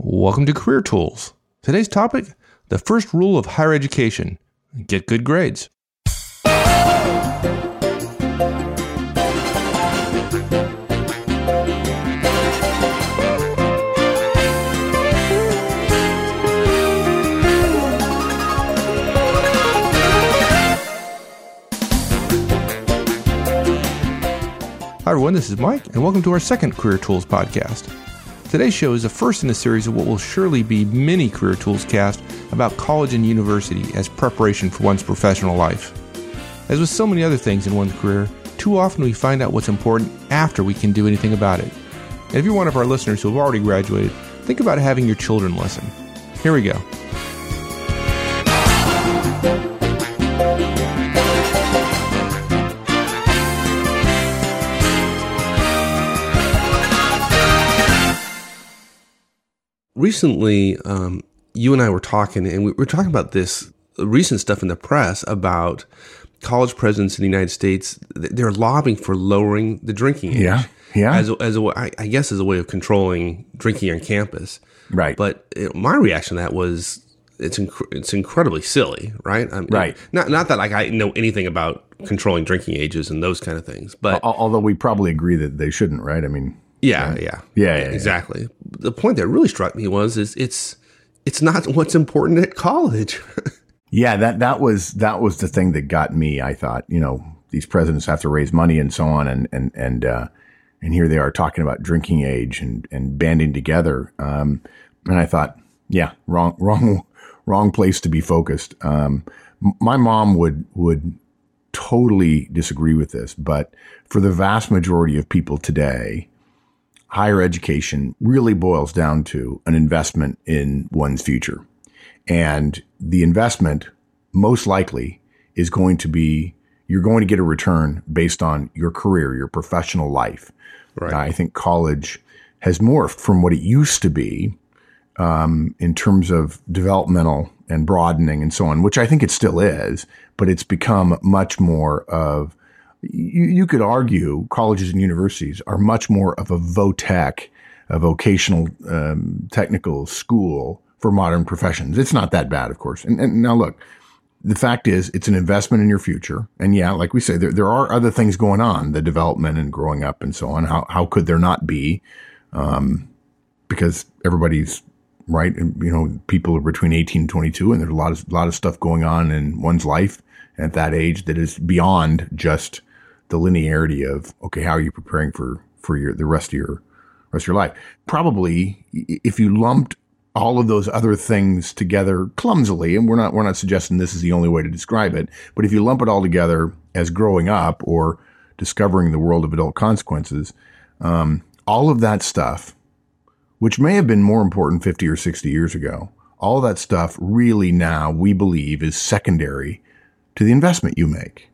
Welcome to Career Tools. Today's topic, the first rule of higher education, get good grades. Hi everyone, this is Mike, and welcome to our second Career Tools podcast. Today's show is the first in a series of what will surely be many Career Tools cast about college and university as preparation for one's professional life. As with so many other things in one's career, too often we find out what's important after we can do anything about it. And if you're one of our listeners who have already graduated, think about having your children listen. Here we go. Recently, you and I were talking, and we were talking about this recent stuff in the press about college presidents in the United States. They're lobbying for lowering the drinking age. Yeah. As I guess as a way of controlling drinking on campus. Right. But my reaction to that was it's incredibly silly, right? Right. Not that I know anything about controlling drinking ages and those kind of things, but although we probably agree that they shouldn't, right? I mean. Yeah, exactly. The point that really struck me was it's not what's important at college. Yeah, that was the thing that got me. I thought, these presidents have to raise money and so on, and here they are talking about drinking age and banding together. And I thought, yeah, wrong place to be focused. My mom would totally disagree with this, but for the vast majority of people today, higher education really boils down to an investment in one's future. And the investment most likely is going to be, you're going to get a return based on your career, your professional life. Right. I think college has morphed from what it used to be in terms of developmental and broadening and so on, which I think it still is, but it's become much more of, you could argue colleges and universities are much more of a VOTech, a vocational technical school for modern professions. It's not that bad, of course. And now look, the fact is it's an investment in your future. And yeah, like we say, there are other things going on, the development and growing up and so on. How could there not be? Because everybody's right. And, people are between 18 and 22, and there's a lot of stuff going on in one's life at that age that is beyond just the linearity of, okay, how are you preparing for the rest of your life? Probably if you lumped all of those other things together clumsily, and we're not suggesting this is the only way to describe it, but if you lump it all together as growing up or discovering the world of adult consequences, all of that stuff, which may have been more important 50 or 60 years ago, all that stuff really now we believe is secondary to the investment you make.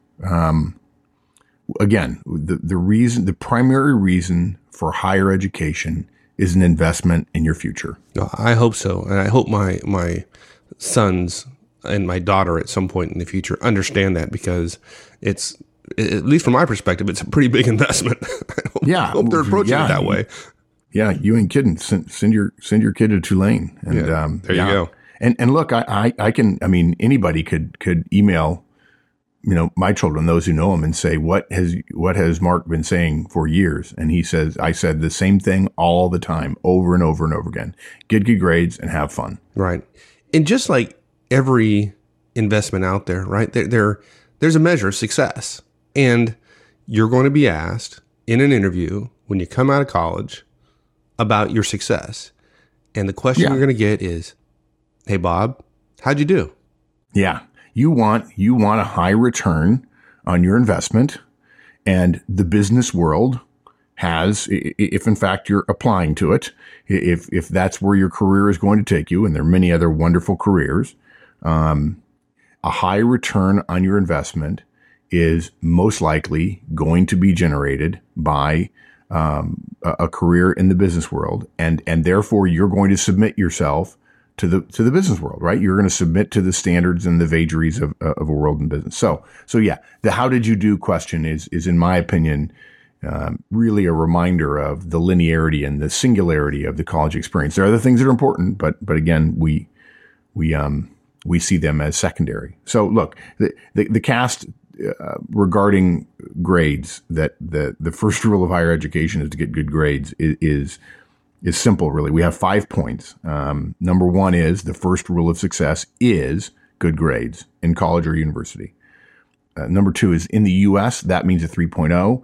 Again, the primary reason for higher education is an investment in your future. I hope so. And I hope my sons and my daughter at some point in the future understand that, because it's, at least from my perspective, it's a pretty big investment. I hope they're approaching it that way. Yeah, you ain't kidding. Send your kid to Tulane. And there you go. And look, I can, anybody could email my children, those who know him, and say, what has Mark been saying for years? And he says, I said the same thing all the time, over and over and over again. Get good grades and have fun. Right. And just like every investment out there, right, there's a measure of success. And you're going to be asked in an interview when you come out of college about your success. And the question you're going to get is, hey, Bob, how'd you do? Yeah. You want a high return on your investment, and the business world has, if in fact you're applying to it, if that's where your career is going to take you, and there are many other wonderful careers, a high return on your investment is most likely going to be generated by a career in the business world, and therefore you're going to submit yourself to the business world, right? You're going to submit to the standards and the vagaries of a world in business. So yeah, the how did you do question is in my opinion, really a reminder of the linearity and the singularity of the college experience. There are other things that are important, but again, we see them as secondary. So look, the cast regarding grades, that the first rule of higher education is to get good grades is simple, really. We have 5 points. Number one is the first rule of success is good grades in college or university. Number two is in the U.S., that means a 3.0.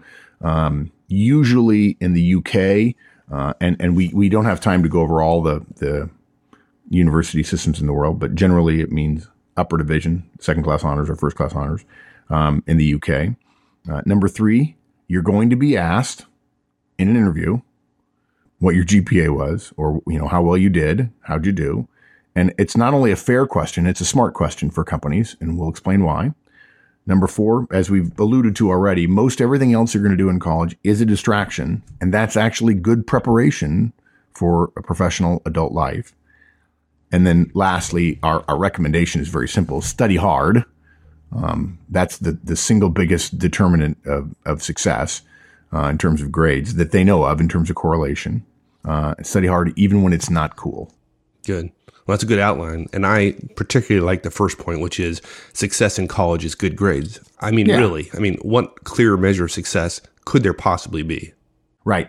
Usually in the U.K., and we don't have time to go over all the university systems in the world, but generally it means upper division, second-class honors or first-class honors in the U.K. Number three, you're going to be asked in an interview what your GPA was, or how well you did, how'd you do. And it's not only a fair question, it's a smart question for companies, and we'll explain why. Number four, as we've alluded to already, most everything else you're going to do in college is a distraction, and that's actually good preparation for a professional adult life. And then lastly, our recommendation is very simple. Study hard. That's the single biggest determinant of success in terms of grades that they know of in terms of correlation. Study hard even when it's not cool. Good. Well, that's a good outline. And I particularly like the first point, which is success in college is good grades. I mean, really, what clearer measure of success could there possibly be? Right.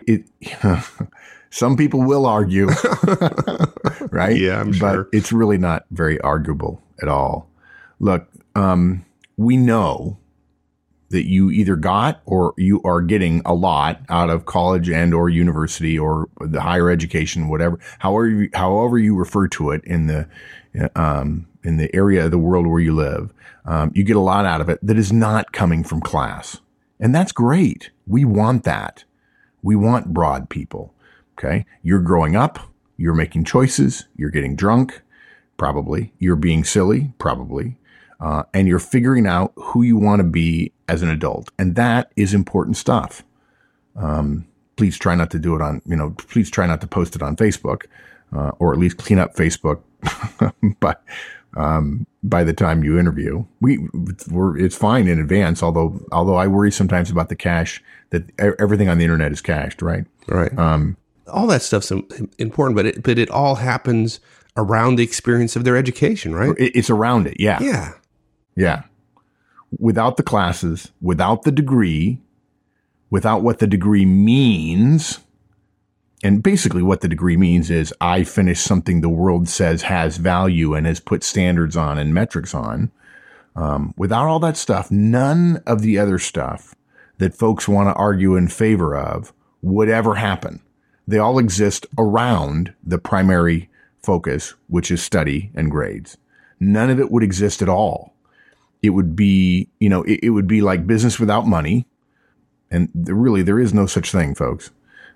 Some people will argue, right? Yeah, I'm sure. But it's really not very arguable at all. Look, we know that you either got or you are getting a lot out of college and or university or the higher education, whatever, however you refer to it in the area of the world where you live. You get a lot out of it that is not coming from class. And that's great. We want that. We want broad people. Okay. You're growing up. You're making choices. You're getting drunk. Probably. You're being silly. Probably. And you're figuring out who you want to be as an adult. And that is important stuff. Please try not to do it please try not to post it on Facebook, or at least clean up Facebook by the time you interview. It's fine in advance, although I worry sometimes about the cache, that everything on the internet is cached, right? Right. All that stuff's important, but it all happens around the experience of their education, right? It's around it. Yeah. Yeah. Yeah. Without the classes, without the degree, without what the degree means. And basically what the degree means is I finished something the world says has value and has put standards on and metrics on. Without all that stuff, none of the other stuff that folks want to argue in favor of would ever happen. They all exist around the primary focus, which is study and grades. None of it would exist at all. It would be, it would be like business without money. And really, there is no such thing, folks.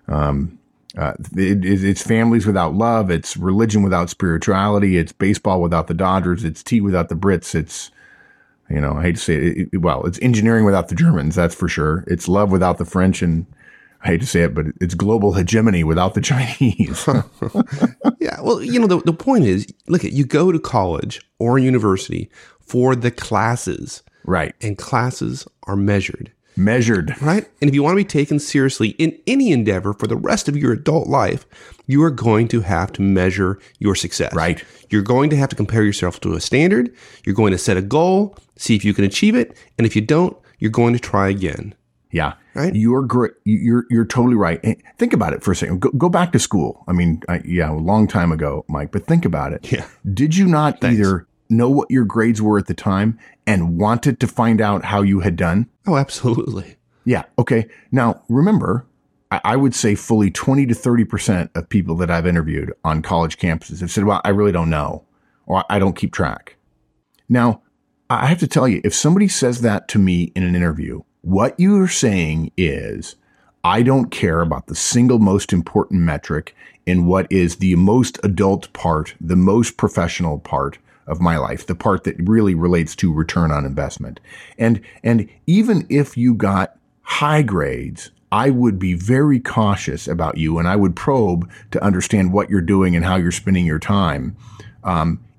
It's families without love. It's religion without spirituality. It's baseball without the Dodgers. It's tea without the Brits. It's, I hate to say it, it's engineering without the Germans, that's for sure. It's love without the French, and I hate to say it, but it's global hegemony without the Chinese. Yeah, well, the point is, look, you go to college or university for the classes. Right. And classes are measured. Right? And if you want to be taken seriously in any endeavor for the rest of your adult life, you are going to have to measure your success. Right. You're going to have to compare yourself to a standard. You're going to set a goal, see if you can achieve it. And if you don't, you're going to try again. Yeah. Right. You're great. You're totally right. Think about it for a second. Go back to school. I mean, a long time ago, Mike, but think about it. Yeah. Did you not either know what your grades were at the time and wanted to find out how you had done? Oh, absolutely. Yeah. Okay. Now, remember, I would say fully 20 to 30% of people that I've interviewed on college campuses have said, well, I really don't know, or I don't keep track. Now, I have to tell you, if somebody says that to me in an interview, what you're saying is, I don't care about the single most important metric in what is the most adult part, the most professional part of my life, the part that really relates to return on investment. And even if you got high grades, I would be very cautious about you, and I would probe to understand what you're doing and how you're spending your time.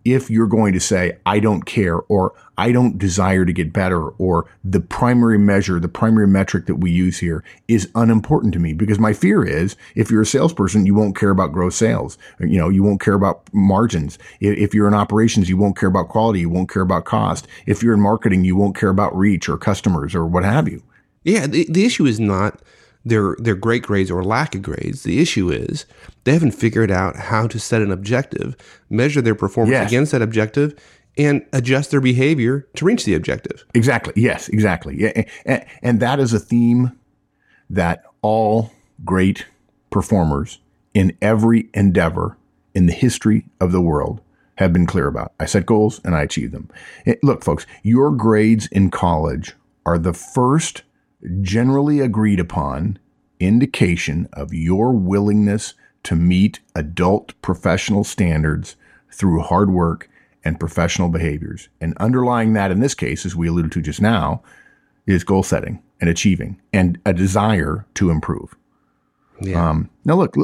if you're going to say, I don't care, or I don't desire to get better, or the primary measure, the primary metric that we use here is unimportant to me. Because my fear is, if you're a salesperson, you won't care about gross sales. You won't care about margins. If you're in operations, you won't care about quality. You won't care about cost. If you're in marketing, you won't care about reach or customers or what have you. Yeah, the issue is not their great grades or lack of grades. The issue is they haven't figured out how to set an objective, measure their performance against that objective, and adjust their behavior to reach the objective. Exactly. Yes, exactly. Yeah. And that is a theme that all great performers in every endeavor in the history of the world have been clear about. I set goals and I achieve them. Look, folks, your grades in college are the first generally agreed upon indication of your willingness to meet adult professional standards through hard work and professional behaviors. And underlying that in this case, as we alluded to just now, is goal setting and achieving and a desire to improve. Yeah. Now look,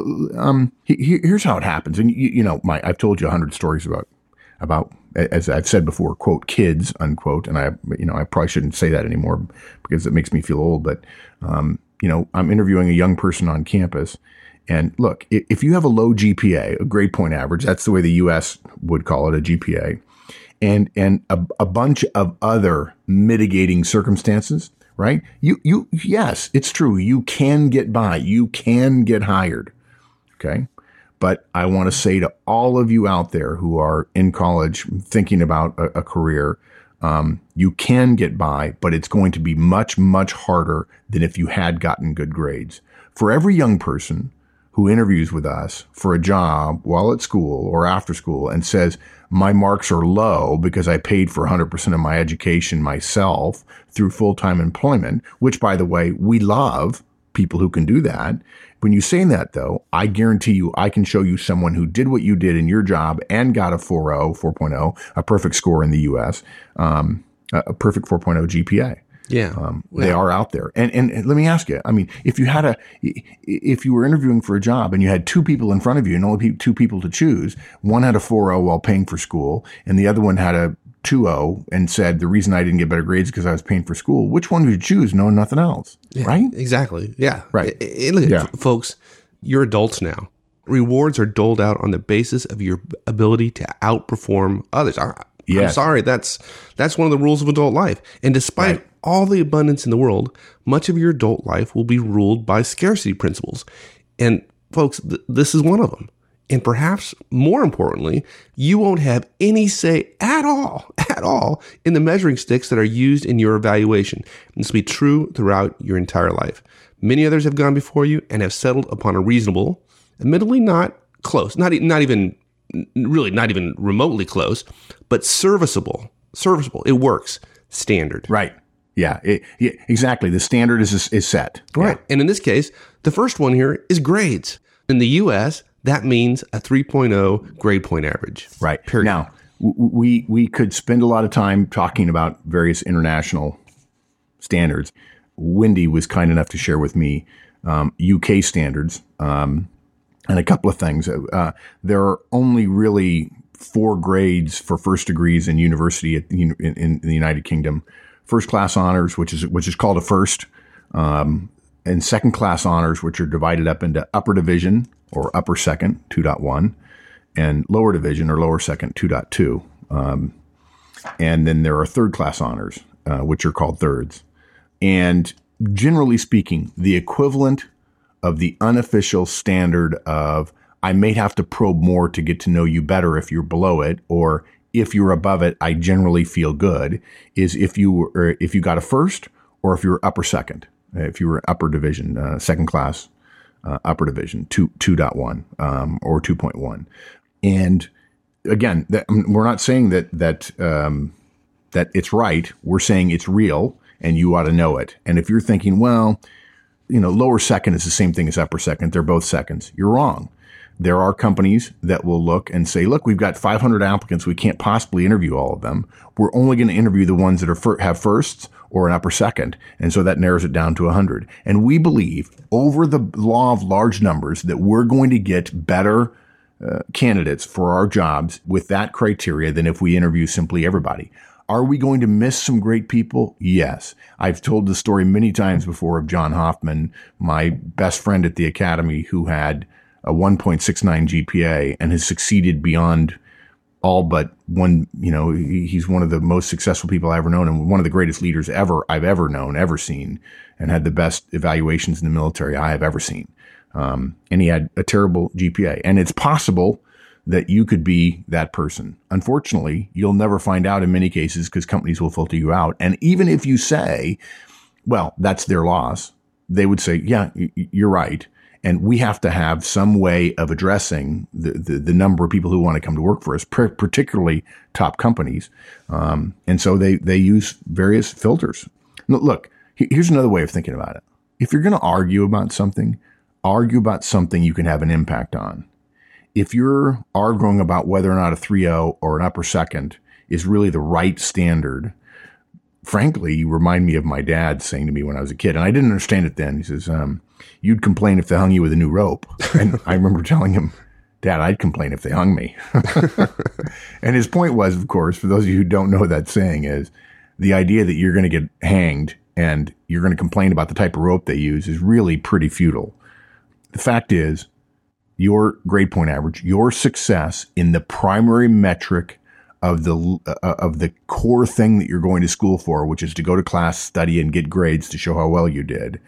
here's how it happens. And I've told you 100 stories about, as I've said before, quote, kids, unquote. And I probably shouldn't say that anymore because it makes me feel old. But, I'm interviewing a young person on campus. And look, if you have a low GPA, a grade point average, that's the way the U.S. would call it, a GPA, and a bunch of other mitigating circumstances, right? Yes, it's true. You can get by. You can get hired. Okay. But I want to say to all of you out there who are in college thinking about a career, you can get by, but it's going to be much, much harder than if you had gotten good grades. For every young person who interviews with us for a job while at school or after school and says, my marks are low because I paid for 100% of my education myself through full-time employment, which, by the way, we love people who can do that. When you say that, though, I guarantee you I can show you someone who did what you did in your job and got a 4.0, a perfect score in the U.S., a perfect 4.0 GPA. Yeah. They are out there. And let me ask you, I mean, if you were interviewing for a job and you had two people in front of you and only two people to choose, one had a 4.0 while paying for school and the other one had a 2.0 and said, the reason I didn't get better grades is because I was paying for school. Which one would you choose? No, nothing else. Yeah, right? Exactly. Yeah. Right. Look, folks, you're adults now. Rewards are doled out on the basis of your ability to outperform others. I'm sorry. That's one of the rules of adult life. And despite all the abundance in the world, much of your adult life will be ruled by scarcity principles. And folks, this is one of them. And perhaps more importantly, you won't have any say at all in the measuring sticks that are used in your evaluation. And this will be true throughout your entire life. Many others have gone before you and have settled upon a reasonable, admittedly not close, not even remotely close, but serviceable. It works. Standard. Right. Yeah, exactly. The standard is set. Right. Yeah. And in this case, the first one here is grades. In the U.S., that means a 3.0 grade point average. Right. Period. Now, we could spend a lot of time talking about various international standards. Wendy was kind enough to share with me UK standards and a couple of things. There are only really 4 grades for first degrees in university in the United Kingdom. First class honors, which is called a first, and second class honors, which are divided up into upper division or upper second, 2.1, and lower division or lower second, 2.2. And then there are third class honors, which are called thirds. And generally speaking, the equivalent of the unofficial standard of, I may have to probe more to get to know you better if you're below it, or if you're above it, I generally feel good, is if you got a first or if you're upper second, if you were upper division, second class, upper division, 2.1 or 2.1. And again, we're not saying that it's right. We're saying it's real and you ought to know it. And if you're thinking, well, lower second is the same thing as upper second, they're both seconds, you're wrong. There are companies that will look and say, look, we've got 500 applicants. We can't possibly interview all of them. We're only going to interview the ones that have firsts or an upper second. And so that narrows it down to 100. And we believe over the law of large numbers that we're going to get better candidates for our jobs with that criteria than if we interview simply everybody. Are we going to miss some great people? Yes. I've told the story many times before of John Hoffman, my best friend at the academy, who had a 1.69 GPA and has succeeded beyond all but one. He's one of the most successful people I've ever known and one of the greatest leaders I've ever known, ever seen, and had the best evaluations in the military I have ever seen. And he had a terrible GPA. And it's possible that you could be that person. Unfortunately, you'll never find out in many cases because companies will filter you out. And even if you say, well, that's their loss, they would say, yeah, you're right. And we have to have some way of addressing the number of people who want to come to work for us, particularly top companies. And so they use various filters. Look, here's another way of thinking about it. If you're going to argue about something you can have an impact on. If you're arguing about whether or not a 3.0 or an upper second is really the right standard, frankly, you remind me of my dad saying to me when I was a kid, and I didn't understand it then. He says, you'd complain if they hung you with a new rope. And I remember telling him, Dad, I'd complain if they hung me. And his point was, of course, for those of you who don't know that saying, is the idea that you're going to get hanged and you're going to complain about the type of rope they use is really pretty futile. The fact is, your grade point average, your success in the primary metric of the core thing that you're going to school for, which is to go to class, study, and get grades to show how well you did.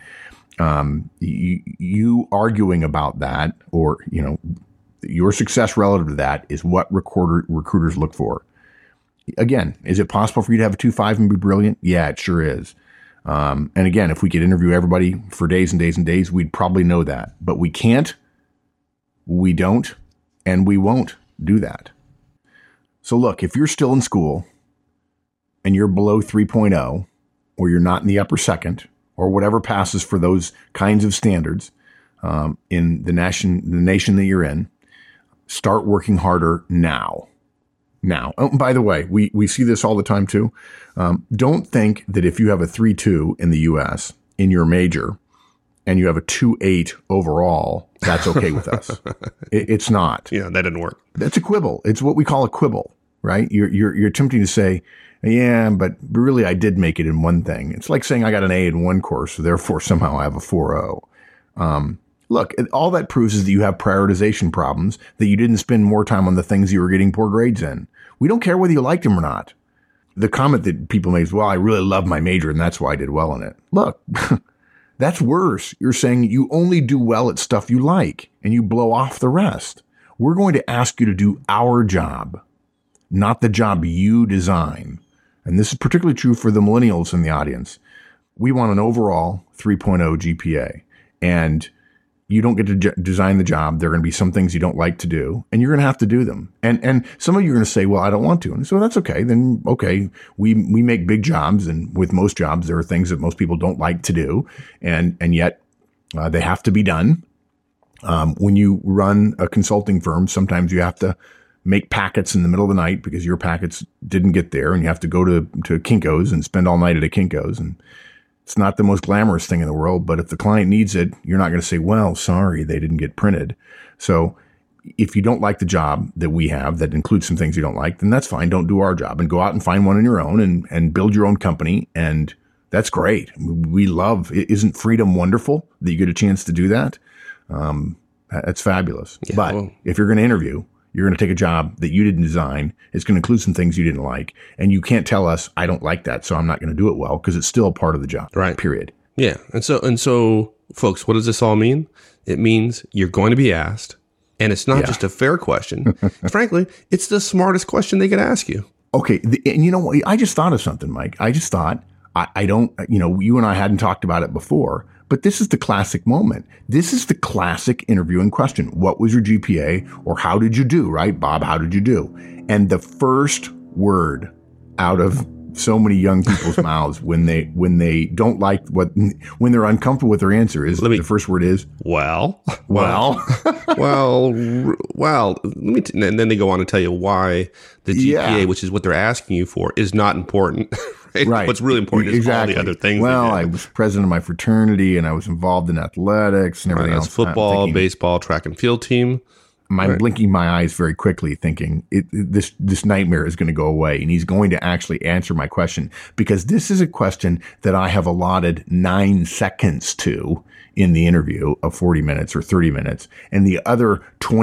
You arguing about that, or your success relative to that, is what recruiters look for. Again, is it possible for you to have a 2.5 and be brilliant? Yeah, it sure is. And again, if we could interview everybody for days and days and days, we'd probably know that. But we can't. We don't, and we won't do that. So look, if you're still in school and you're below 3.0, or you're not in the upper second, or whatever passes for those kinds of standards in the nation that you're in, start working harder now. Now, oh, by the way, we see this all the time too. Don't think that if you have a 3.2 in the U.S. in your major and you have a 2.8 overall, that's okay with us. It's not. Yeah, that didn't work. That's a quibble. It's what we call a quibble, right? You're attempting to say, yeah, but really I did make it in one thing. It's like saying I got an A in one course, so therefore somehow I have a 4.0. Look, all that proves is that you have prioritization problems, that you didn't spend more time on the things you were getting poor grades in. We don't care whether you liked them or not. The comment that people make is, well, I really love my major and that's why I did well in it. Look, that's worse. You're saying you only do well at stuff you like and you blow off the rest. We're going to ask you to do our job, not the job you design. And this is particularly true for the millennials in the audience. We want an overall 3.0 GPA, and you don't get to design the job. There are going to be some things you don't like to do, and you're going to have to do them. And some of you are going to say, well, I don't want to. And so that's okay. Then, okay, we make big jobs, and with most jobs, there are things that most people don't like to do, and yet they have to be done. When you run a consulting firm, sometimes you have to make packets in the middle of the night because your packets didn't get there, and you have to go to Kinko's and spend all night at a Kinko's. And it's not the most glamorous thing in the world, but if the client needs it, you're not going to say, well, sorry, they didn't get printed. So if you don't like the job that we have that includes some things you don't like, then that's fine. Don't do our job and go out and find one on your own and build your own company. And that's great. We love, isn't freedom wonderful that you get a chance to do that? That's fabulous. Yeah, but if you're going to interview, you're going to take a job that you didn't design. It's going to include some things you didn't like. And you can't tell us, I don't like that, so I'm not going to do it well, because it's still a part of the job. Right. Period. Yeah. And so, folks, what does this all mean? It means you're going to be asked, and it's not just a fair question. Frankly, it's the smartest question they could ask you. Okay. And you know what? I just thought of something, Mike. I just thought, I don't, you and I hadn't talked about it before, but this is the classic moment. This is the classic interviewing question. What was your GPA, or how did you do, right? Bob, how did you do? And the first word out of so many young people's mouths when they don't like when they're uncomfortable with their answer is the first word is, well, and then they go on to tell you why the GPA, which is what they're asking you for, is not important. Right. What's really important is all the other things. Well, I was president of my fraternity and I was involved in athletics and everything else. Football, baseball, track and field team. I'm blinking my eyes very quickly thinking this nightmare is going to go away, and he's going to actually answer my question, because this is a question that I have allotted 9 seconds to in the interview of 40 minutes or 30 minutes. And the other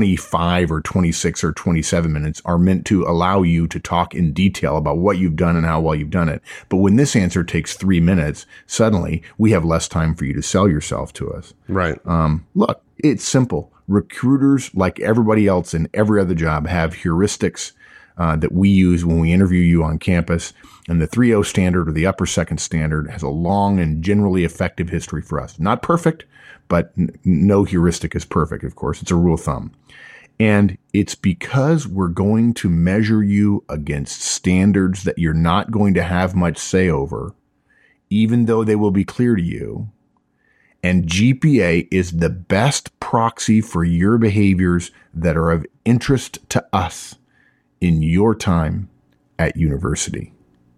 25 or 26 or 27 minutes are meant to allow you to talk in detail about what you've done and how well you've done it. But when this answer takes 3 minutes, suddenly we have less time for you to sell yourself to us. Right. Look, it's simple. Recruiters, like everybody else in every other job, have heuristics that we use when we interview you on campus. And the 3.0 standard, or the upper second standard, has a long and generally effective history for us. Not perfect, but no heuristic is perfect, of course. It's a rule of thumb. And it's because we're going to measure you against standards that you're not going to have much say over, even though they will be clear to you. And GPA is the best proxy for your behaviors that are of interest to us in your time at university.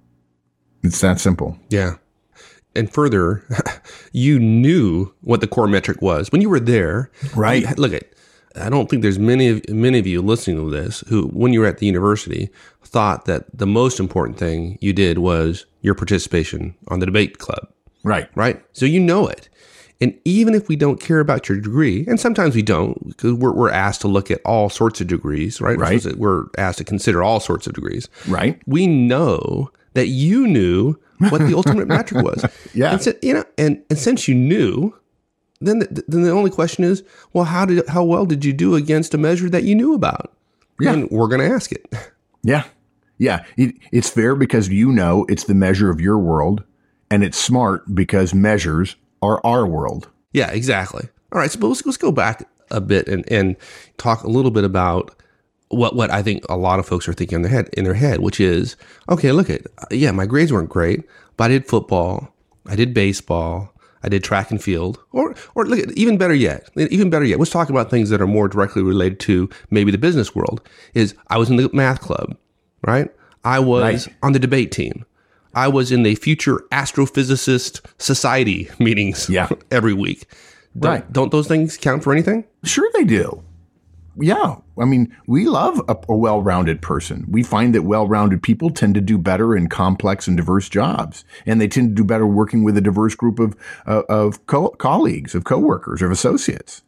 It's that simple. Yeah. And further, you knew what the core metric was when you were there. Right. I don't think there's many of you listening to this who, when you were at the university, thought that the most important thing you did was your participation on the debate club. Right. Right. So you know it. And even if we don't care about your degree, and sometimes we don't, because we're asked to look at all sorts of degrees, right? Right. We're asked to consider all sorts of degrees. Right. We know that you knew what the ultimate metric was. Yeah. And so, and since you knew, then the only question is, well, how well did you do against a measure that you knew about? Yeah. And we're going to ask it. Yeah. Yeah. It's fair because you know it's the measure of your world, and it's smart because measures are our world. Yeah, exactly. All right, so let's go back a bit and talk a little bit about what I think a lot of folks are thinking in their head, which is, okay, my grades weren't great, but I did football, I did baseball, I did track and field, or look at even better yet, let's talk about things that are more directly related to maybe the business world. Is I was in the math club, right? I was on the debate team. I was in the Future Astrophysicist Society meetings every week. Don't those things count for anything? Sure they do. Yeah. I mean, we love a well-rounded person. We find that well-rounded people tend to do better in complex and diverse jobs. And they tend to do better working with a diverse group of colleagues, of coworkers, of associates.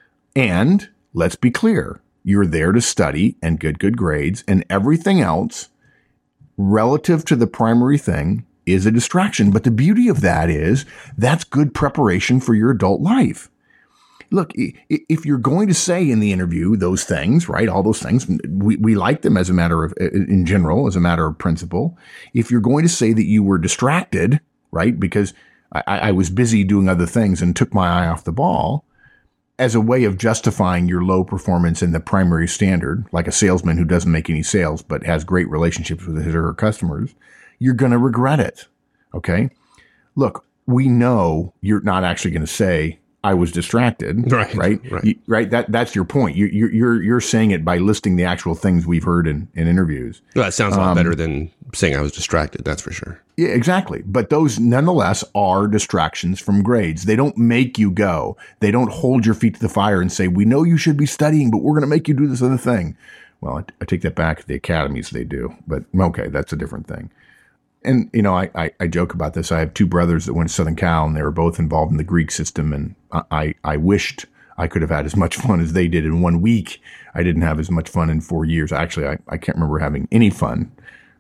And let's be clear, you're there to study and get good grades, and everything else relative to the primary thing is a distraction. But the beauty of that is that's good preparation for your adult life. Look, if you're going to say in the interview those things, right, all those things, we like them as a matter of, in general, as a matter of principle. If you're going to say that you were distracted, right, because I was busy doing other things and took my eye off the ball, as a way of justifying your low performance in the primary standard, like a salesman who doesn't make any sales but has great relationships with his or her customers, you're going to regret it. Okay? Look, we know you're not actually going to say, I was distracted, right? That's your point. You're saying it by listing the actual things we've heard in interviews. Well, that sounds a lot better than saying I was distracted. That's for sure. Yeah, exactly. But those nonetheless are distractions from grades. They don't make you go. They don't hold your feet to the fire and say, we know you should be studying, but we're going to make you do this other thing. Well, I take that back. At the academies, they do. But okay, that's a different thing. And, I joke about this. I have two brothers that went to Southern Cal, and they were both involved in the Greek system. And I wished I could have had as much fun as they did in 1 week. I didn't have as much fun in 4 years. Actually, I can't remember having any fun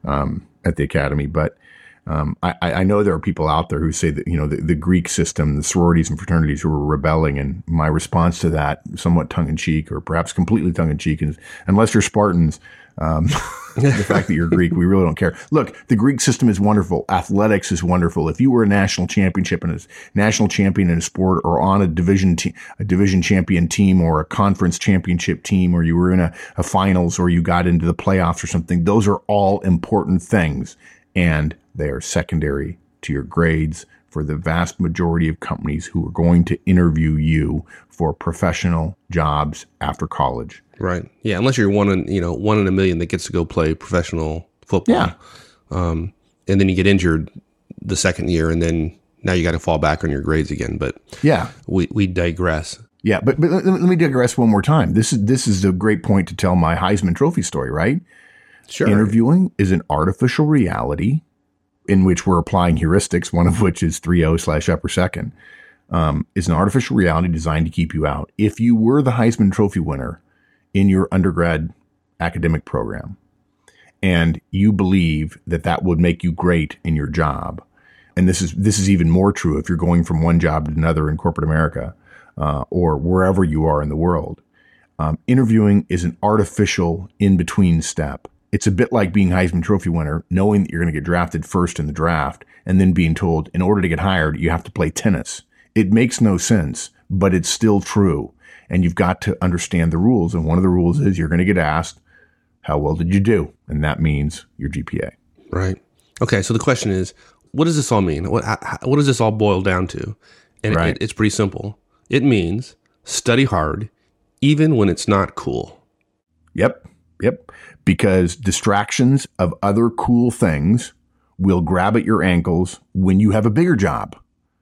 at the academy. But I know there are people out there who say that, the Greek system, the sororities and fraternities who were rebelling. And my response to that, somewhat tongue-in-cheek or perhaps completely tongue-in-cheek, is unless you're Spartans, the fact that you're Greek, we really don't care. Look, the Greek system is wonderful. Athletics is wonderful. If you were a national champion in a sport, or on a division champion team, or a conference championship team, or you were in a finals, or you got into the playoffs or something, those are all important things, and they are secondary to your grades for the vast majority of companies who are going to interview you for professional jobs after college. Right. Yeah. Unless you're one in a million that gets to go play professional football. Yeah. And then you get injured the second year, and then now you got to fall back on your grades again. But yeah, we digress. Yeah, but let me digress one more time. This is a great point to tell my Heisman Trophy story, right? Sure. Interviewing is an artificial reality in which we're applying heuristics, one of which is 3.0/upper second, is an artificial reality designed to keep you out. If you were the Heisman Trophy winner in your undergrad academic program, and you believe that that would make you great in your job, and this is even more true if you're going from one job to another in corporate America, or wherever you are in the world, interviewing is an artificial in-between step. It's a bit like being Heisman Trophy winner, knowing that you're going to get drafted first in the draft, and then being told, in order to get hired, you have to play tennis. It makes no sense, but it's still true. And you've got to understand the rules. And one of the rules is you're going to get asked, how well did you do? And that means your GPA. Right. Okay. So the question is, what does this all mean? What does this all boil down to? And Right. it's pretty simple. It means study hard, even when it's not cool. Yep. Because distractions of other cool things will grab at your ankles when you have a bigger job.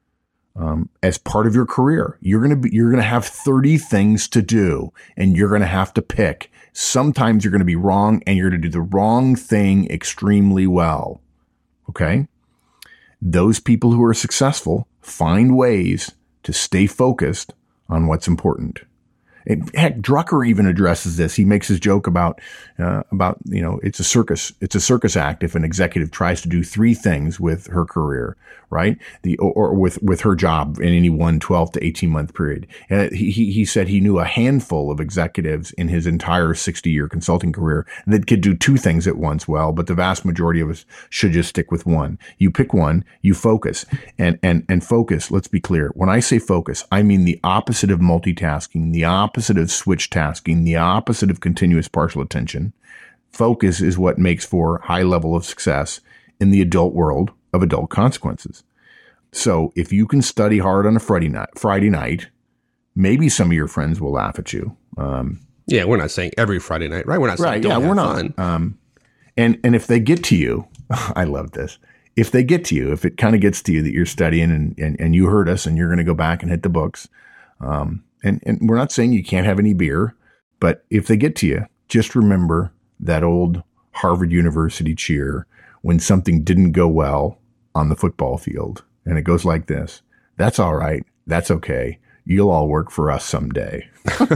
As part of your career, you're going to have 30 things to do, and you're going to have to pick. Sometimes you're going to be wrong, and you're going to do the wrong thing extremely well. Okay? Those people who are successful find ways to stay focused on what's important. And heck, Drucker even addresses this. He makes his joke about it's a circus. It's a circus act if an executive tries to do three things with her career, right? Or with her job in any one 12 to 18 month period. And he said he knew a handful of executives in his entire 60-year consulting career that could do two things at once well, but the vast majority of us should just stick with one. You pick one, you focus, and focus. Let's be clear. When I say focus, I mean the opposite of multitasking, the opposite of switch tasking, the opposite of continuous partial attention. Focus is what makes for high level of success in the adult world of adult consequences. So if you can study hard on a Friday night, maybe some of your friends will laugh at you. Yeah, we're not saying every Friday night, right? We're not saying don't have fun. And if they get to you, I love this. If they get to you, if it kind of gets to you that you're studying and you heard us and you're going to go back and hit the books, and we're not saying you can't have any beer, but if they get to you, just remember that old Harvard University cheer when something didn't go well on the football field. And it goes like this. That's all right. That's okay. You'll all work for us someday.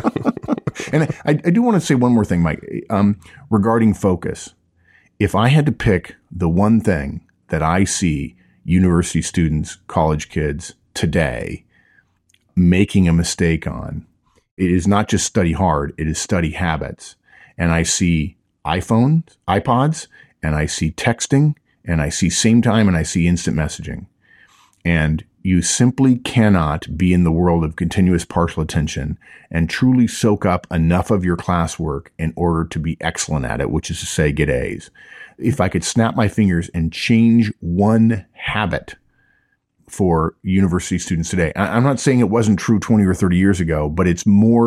And I do want to say one more thing, Mike, regarding focus. If I had to pick the one thing that I see university students, college kids today making a mistake on, it is not just study hard, it is study habits. And I see iPhones, iPods, and I see texting, and I see same time, and I see instant messaging. And you simply cannot be in the world of continuous partial attention and truly soak up enough of your classwork in order to be excellent at it, which is to say, get A's. If I could snap my fingers and change one habit for university students today. I'm not saying it wasn't true 20 or 30 years ago, but it's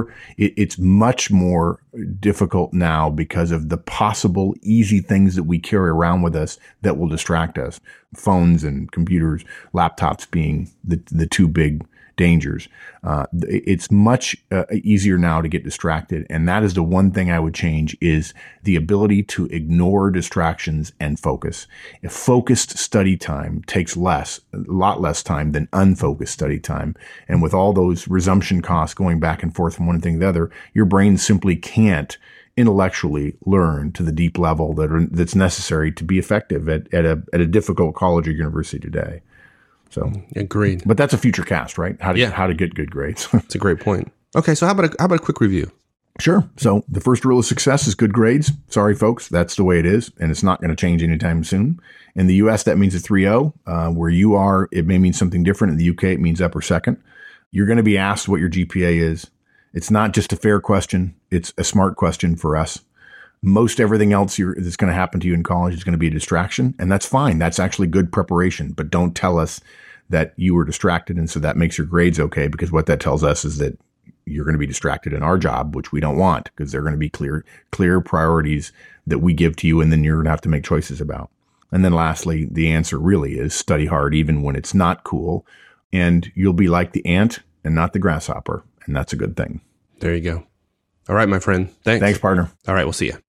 much more difficult now because of the possible easy things that we carry around with us that will distract us. Phones and computers, laptops being the two big dangers. It's much easier now to get distracted. And that is the one thing I would change, is the ability to ignore distractions and focus. If focused study time takes a lot less time than unfocused study time. And with all those resumption costs going back and forth from one thing to the other, your brain simply can't intellectually learn to the deep level that's necessary to be effective at a difficult college or university today. So agreed. But that's a future cast, right? How to get good grades. That's a great point. Okay, so how about a quick review? Sure. So the first rule of success is good grades. Sorry, folks, that's the way it is, and it's not going to change anytime soon. In the U.S., that means a 3.0. Where you are, it may mean something different. In the U.K., it means upper second. You're going to be asked what your GPA is. It's not just a fair question. It's a smart question for us. Most everything else that's going to happen to you in college is going to be a distraction, and that's fine. That's actually good preparation, but don't tell us that you were distracted and so that makes your grades okay, because what that tells us is that you're going to be distracted in our job, which we don't want, because they're going to be clear priorities that we give to you, and then you're going to have to make choices about. And then lastly, the answer really is study hard even when it's not cool, and you'll be like the ant and not the grasshopper. and that's a good thing. There you go. All right, my friend. Thanks. Thanks, partner. All right, we'll see you.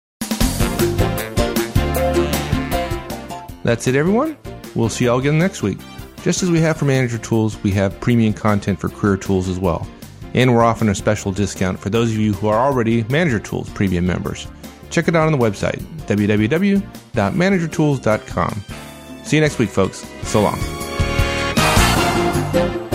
That's it, everyone. We'll see y'all again next week. Just as we have for Manager Tools, we have premium content for Career Tools as well. And we're offering a special discount for those of you who are already Manager Tools premium members. Check it out on the website, www.managertools.com. See you next week, folks. So long.